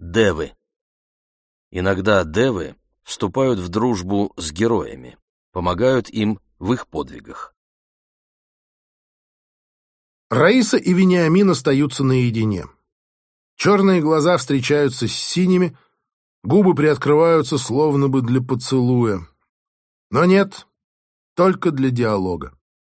Девы. Иногда девы вступают в дружбу с героями, помогают им в их подвигах. Раиса и Вениамин остаются наедине. Черные глаза встречаются с синими, губы приоткрываются словно бы для поцелуя. Но нет, только для диалога.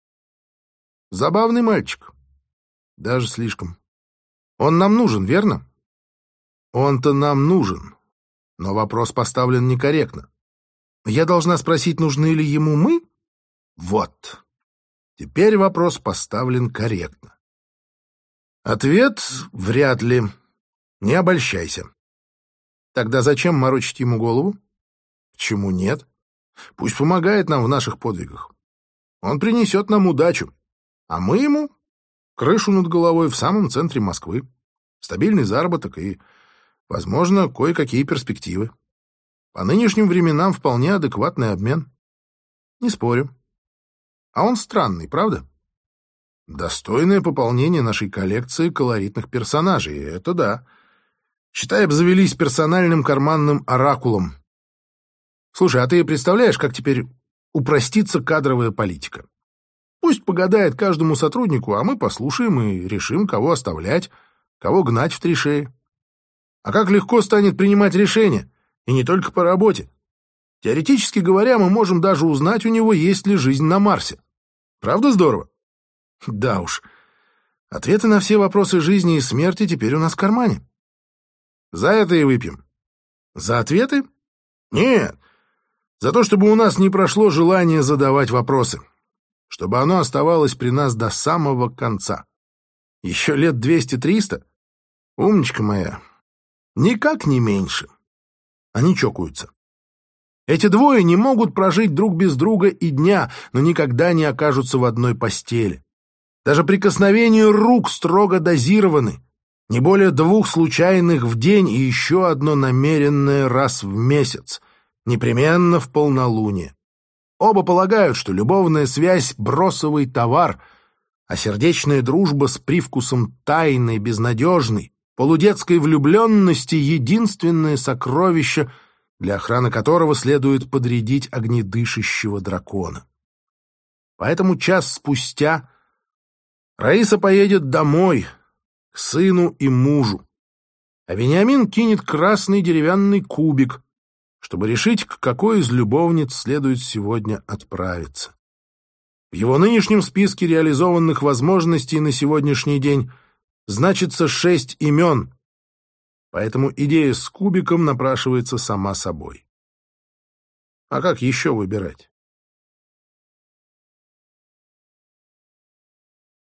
Забавный мальчик. Даже слишком. Он нам нужен, верно? Он-то нам нужен. Но вопрос поставлен некорректно. Я должна спросить, нужны ли ему мы? Вот. Теперь вопрос поставлен корректно. Ответ — вряд ли. Не обольщайся. Тогда зачем морочить ему голову? Почему нет? Пусть помогает нам в наших подвигах. Он принесет нам удачу, а мы ему крышу над головой в самом центре Москвы, стабильный заработок и, возможно, кое-какие перспективы. По нынешним временам вполне адекватный обмен. Не спорю. А он странный, правда? Достойное пополнение нашей коллекции колоритных персонажей, это да. Считай, обзавелись персональным карманным оракулом. Слушай, а ты представляешь, как теперь упростится кадровая политика? Пусть погадает каждому сотруднику, а мы послушаем и решим, кого оставлять, кого гнать в 3 шеи. А как легко станет принимать решения, и не только по работе. Теоретически говоря, мы можем даже узнать у него, есть ли жизнь на Марсе. Правда здорово? Да уж. Ответы на все вопросы жизни и смерти теперь у нас в кармане. За это и выпьем. За ответы? Нет. За то, чтобы у нас не прошло желание задавать вопросы. Чтобы оно оставалось при нас до самого конца. Еще лет 200-300? Умничка моя. Никак не меньше. Они чокаются. Эти двое не могут прожить друг без друга и дня, но никогда не окажутся в одной постели. Даже прикосновения рук строго дозированы. Не более 2 случайных в день и еще одно намеренное раз в месяц. Непременно в полнолуние. Оба полагают, что любовная связь — бросовый товар, а сердечная дружба с привкусом тайной, безнадежной, полудетской влюбленности — единственное сокровище, для охраны которого следует подрядить огнедышащего дракона. Поэтому час спустя Раиса поедет домой, к сыну и мужу, а Вениамин кинет красный деревянный кубик, чтобы решить, к какой из любовниц следует сегодня отправиться. В его нынешнем списке реализованных возможностей на сегодняшний день значится 6 имен, поэтому идея с кубиком напрашивается сама собой. А как еще выбирать?